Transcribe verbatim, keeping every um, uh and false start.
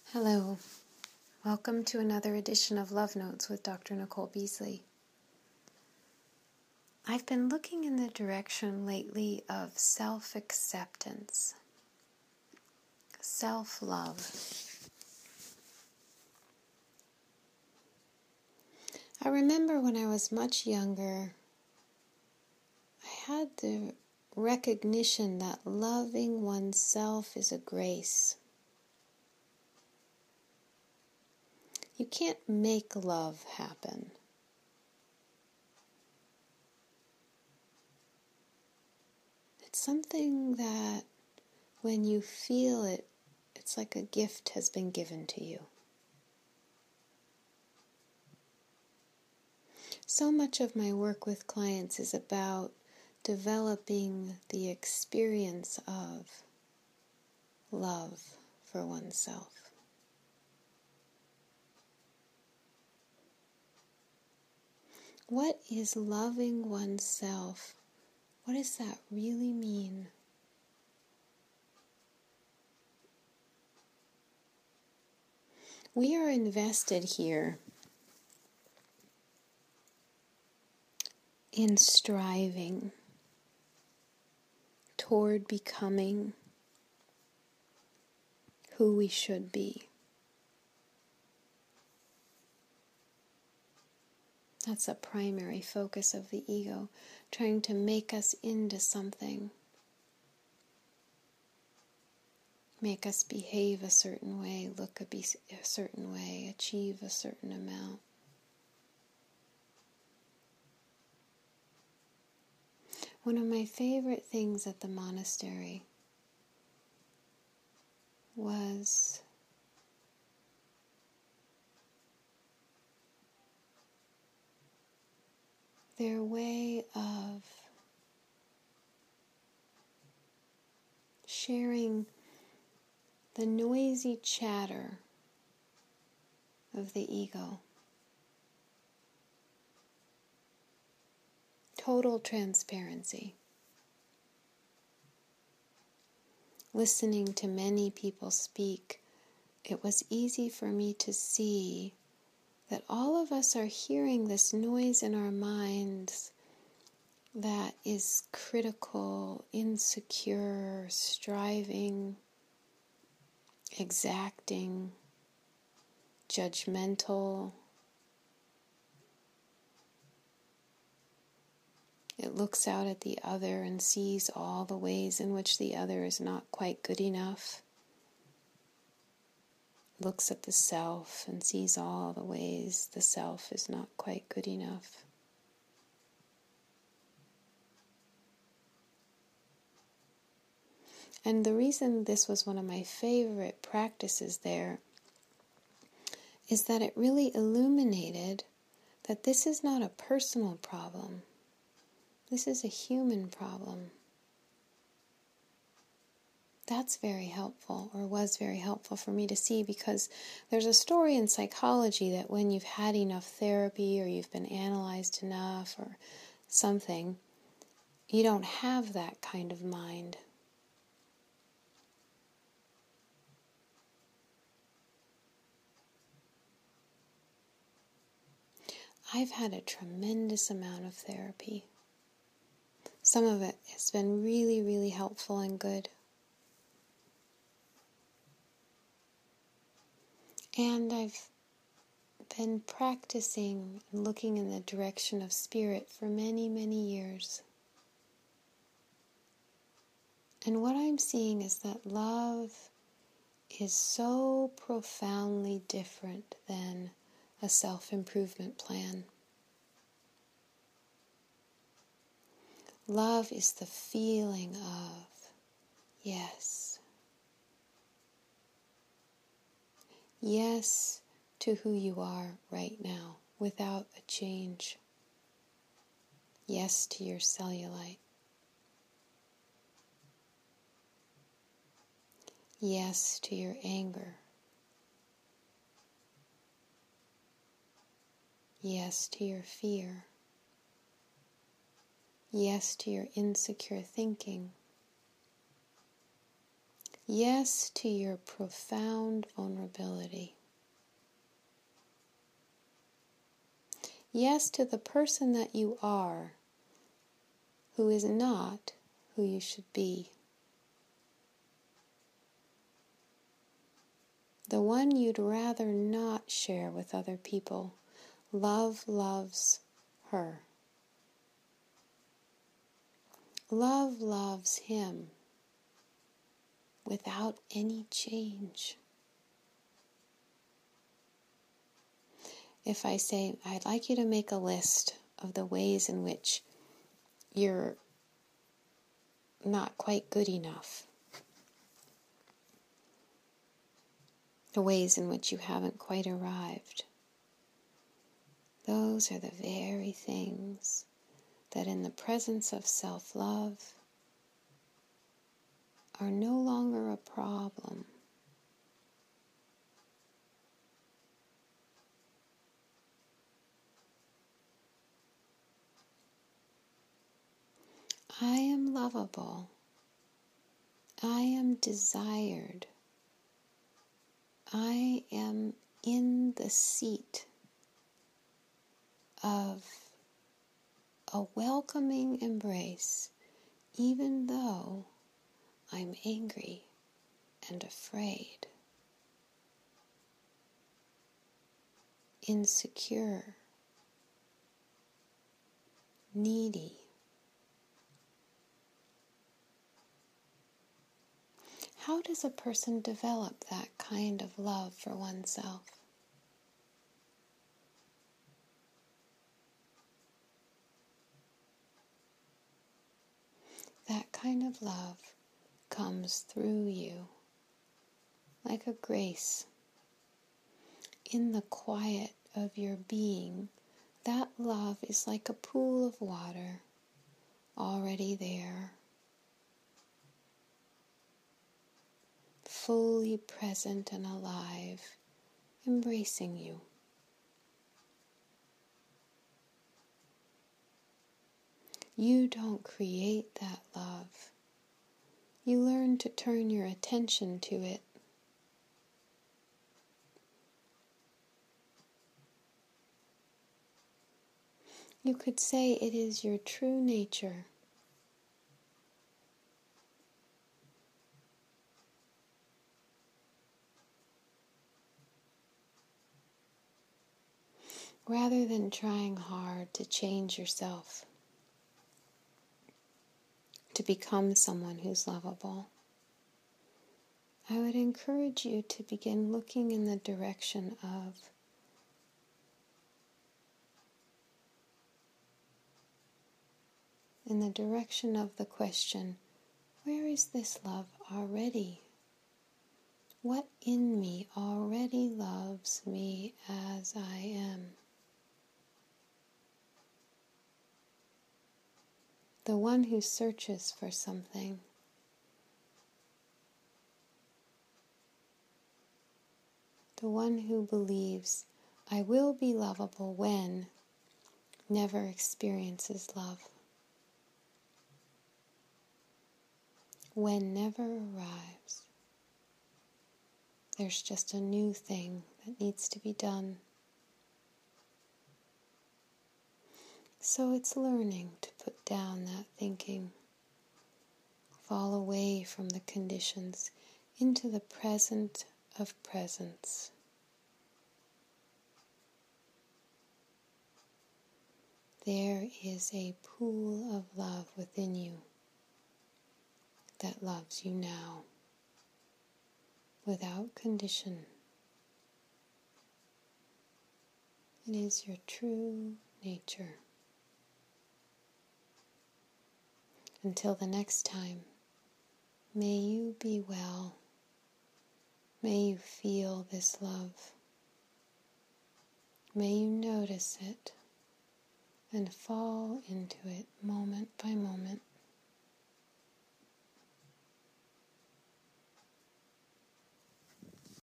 Hello, welcome to another edition of Love Notes with Doctor Nicole Beasley. I've been looking in the direction lately of self-acceptance, self-love. I remember when I was much younger, I had the recognition that loving oneself is a grace. You can't make love happen. It's something that when you feel it, it's like a gift has been given to you. So much of my work with clients is about developing the experience of love for oneself. What is loving oneself? What does that really mean? We are invested here in striving toward becoming who we should be. That's a primary focus of the ego, trying to make us into something, make us behave a certain way, look a, be- a certain way, achieve a certain amount. One of my favorite things at the monastery was their way of sharing the noisy chatter of the ego. Total transparency. Listening to many people speak, it was easy for me to see that all of us are hearing this noise in our minds that is critical, insecure, striving, exacting, judgmental. It looks out at the other and sees all the ways in which the other is not quite good enough. Looks at the self and sees all the ways the self is not quite good enough. And the reason this was one of my favorite practices there is that it really illuminated that this is not a personal problem. This is a human problem. That's very helpful, or was very helpful for me to see, because there's a story in psychology that when you've had enough therapy or you've been analyzed enough or something, you don't have that kind of mind. I've had a tremendous amount of therapy. Some of it has been really, really helpful and good. And I've been practicing and looking in the direction of spirit for many, many years. And what I'm seeing is that love is so profoundly different than a self-improvement plan. Love is the feeling of yes. Yes to who you are right now without a change. Yes to your cellulite. Yes to your anger. Yes to your fear. Yes to your insecure thinking. Yes to your profound vulnerability. Yes to the person that you are, who is not who you should be. The one you'd rather not share with other people. Love loves her. Love loves him without any change. If I say, I'd like you to make a list of the ways in which you're not quite good enough, the ways in which you haven't quite arrived, those are the very things that in the presence of self-love are no longer a problem. I am lovable. I am desired. I am in the seat of a welcoming embrace, even though I'm angry and afraid, insecure, needy. How does a person develop that kind of love for oneself? That kind of love comes through you like a grace. In the quiet of your being, that love is like a pool of water already there, fully present and alive, embracing you. You don't create that love. You learn to turn your attention to it. You could say it is your true nature. Rather than trying hard to change yourself, to become someone who's lovable, I would encourage you to begin looking in the direction of in the direction of the question, where is this love already? What in me already loves me as I am? The one who searches for something, the one who believes, I will be lovable when, never experiences love. When never arrives. There's just a new thing that needs to be done. So it's learning to put down that thinking, fall away from the conditions into the present of presence. There is a pool of love within you that loves you now, without condition. It is your true nature. Until the next time, may you be well. May you feel this love. May you notice it and fall into it moment by moment.